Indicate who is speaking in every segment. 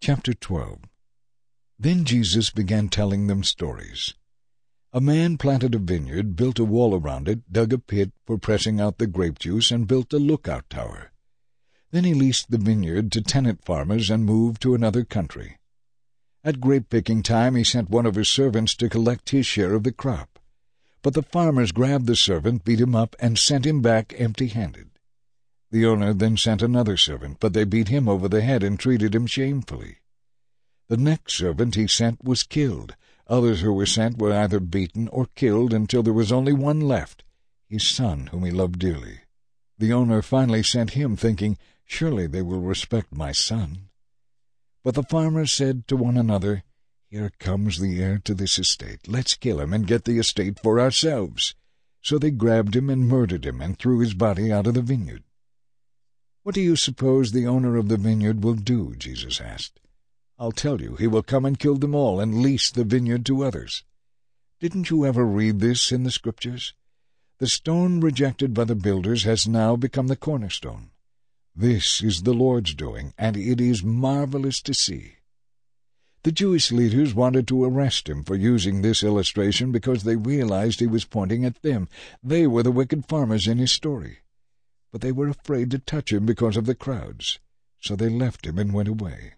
Speaker 1: Chapter 12. Then Jesus began telling them stories. A man planted a vineyard, built a wall around it, dug a pit for pressing out the grape juice, and built a lookout tower. Then he leased the vineyard to tenant farmers and moved to another country. At grape-picking time he sent one of his servants to collect his share of the crop. But the farmers grabbed the servant, beat him up, and sent him back empty-handed. The owner then sent another servant, but they beat him over the head and treated him shamefully. The next servant he sent was killed. Others who were sent were either beaten or killed until there was only one left, his son whom he loved dearly. The owner finally sent him, thinking, "Surely they will respect my son." But the farmers said to one another, "Here comes the heir to this estate. Let's kill him and get the estate for ourselves." So they grabbed him and murdered him and threw his body out of the vineyard. "What do you suppose the owner of the vineyard will do?" Jesus asked. "I'll tell you, he will come and kill them all and lease the vineyard to others. Didn't you ever read this in the Scriptures? The stone rejected by the builders has now become the cornerstone. This is the Lord's doing, and it is marvelous to see." The Jewish leaders wanted to arrest him for using this illustration because they realized he was pointing at them. They were the wicked farmers in his story. But they were afraid to touch him because of the crowds, so they left him and went away.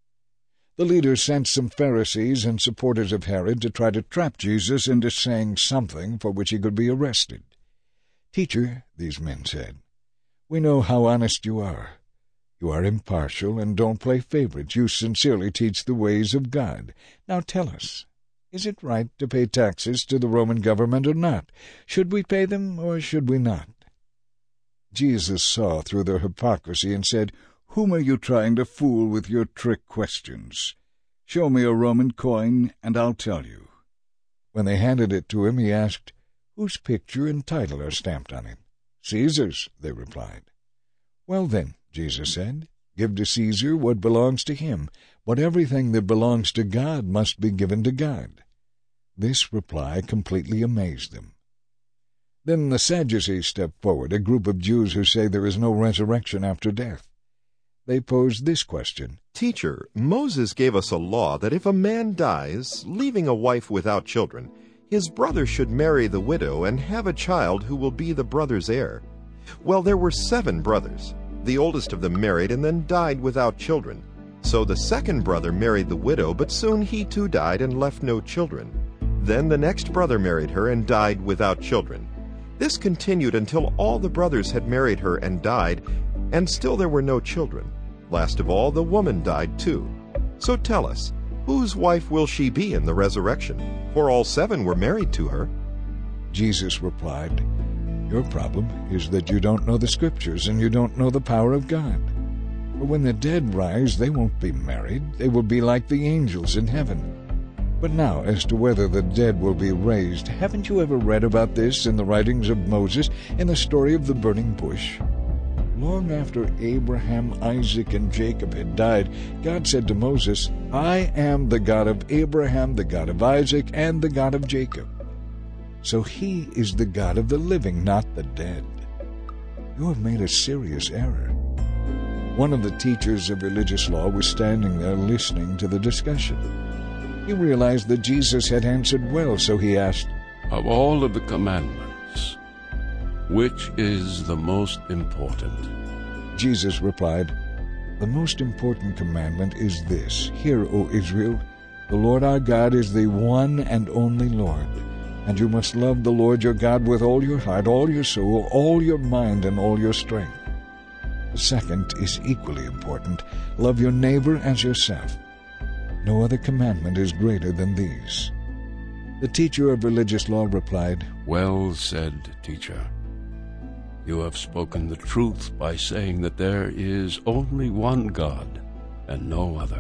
Speaker 1: The leaders sent some Pharisees and supporters of Herod to try to trap Jesus into saying something for which he could be arrested. "Teacher," these men said, "we know how honest you are. You are impartial and don't play favorites. You sincerely teach the ways of God. Now tell us, is it right to pay taxes to the Roman government or not? Should we pay them or should we not?" Jesus saw through their hypocrisy and said, "Whom are you trying to fool with your trick questions? Show me a Roman coin, and I'll tell you." When they handed it to him, he asked, "Whose picture and title are stamped on it?" "Caesar's," they replied. "Well then," Jesus said, "give to Caesar what belongs to him, but everything that belongs to God must be given to God." This reply completely amazed them. Then the Sadducees stepped forward, a group of Jews who say there is no resurrection after death. They posed this question:
Speaker 2: "Teacher, Moses gave us a law that if a man dies, leaving a wife without children, his brother should marry the widow and have a child who will be the brother's heir. Well, there were 7 brothers. The oldest of them married and then died without children. So the second brother married the widow, but soon he too died and left no children. Then the next brother married her and died without children. This continued until all the brothers had married her and died, and still there were no children. Last of all, the woman died too. So tell us, whose wife will she be in the resurrection? For all 7 were married to her."
Speaker 1: Jesus replied, "Your problem is that you don't know the Scriptures and you don't know the power of God. For when the dead rise, they won't be married. They will be like the angels in heaven. But now, as to whether the dead will be raised, haven't you ever read about this in the writings of Moses, in the story of the burning bush? Long after Abraham, Isaac, and Jacob had died, God said to Moses, 'I am the God of Abraham, the God of Isaac, and the God of Jacob.' So he is the God of the living, not the dead. You have made a serious error." One of the teachers of religious law was standing there listening to the discussion. He realized that Jesus had answered well, so he asked,
Speaker 3: "Of all of the commandments, which is the most important?"
Speaker 1: Jesus replied, "The most important commandment is this: Hear, O Israel, the Lord our God is the one and only Lord, and you must love the Lord your God with all your heart, all your soul, all your mind, and all your strength. The second is equally important: love your neighbor as yourself. No other commandment is greater than these." The teacher of religious law replied,
Speaker 3: "Well said, teacher. You have spoken the truth by saying that there is only one God and no other.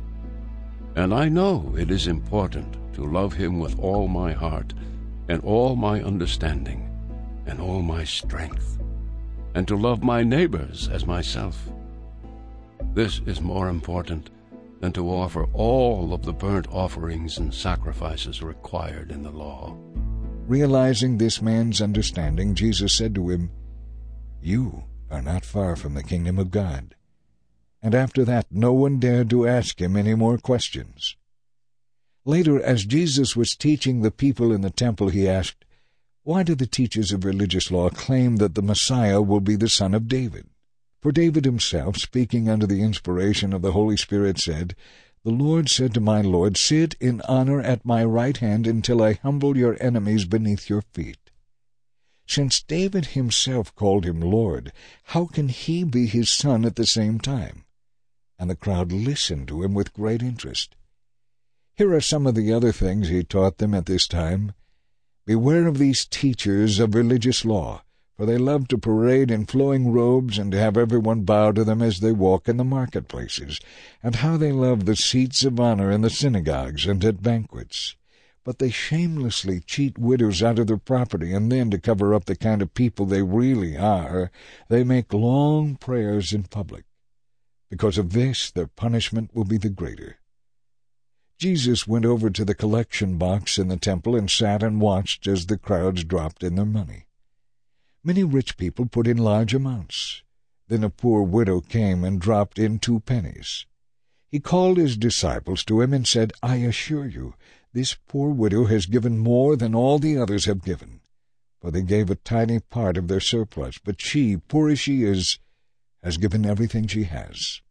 Speaker 3: And I know it is important to love him with all my heart and all my understanding and all my strength, and to love my neighbors as myself. This is more important than to offer all of the burnt offerings and sacrifices required in the law."
Speaker 1: Realizing this man's understanding, Jesus said to him, "You are not far from the kingdom of God." and after that no one dared to ask him any more questions. Later, as Jesus was teaching the people in the temple, he asked, "Why do the teachers of religious law claim that the Messiah will be the son of David?" For David himself, speaking under the inspiration of the Holy Spirit, said, "The Lord said to my Lord, 'Sit in honor at my right hand until I humble your enemies beneath your feet.' Since David himself called him Lord, how can he be his son at the same time?" And the crowd listened to him with great interest. Here are some of the other things he taught them at this time. "Beware of these teachers of religious law, for they love to parade in flowing robes and to have everyone bow to them as they walk in the marketplaces, and how they love the seats of honor in the synagogues and at banquets. But they shamelessly cheat widows out of their property, and then, to cover up the kind of people they really are, they make long prayers in public. Because of this, their punishment will be the greater." Jesus went over to the collection box in the temple and sat and watched as the crowds dropped in their money. Many rich people put in large amounts. Then a poor widow came and dropped in 2 pennies. He called his disciples to him and said, "I assure you, this poor widow has given more than all the others have given, for they gave a tiny part of their surplus, but she, poor as she is, has given everything she has."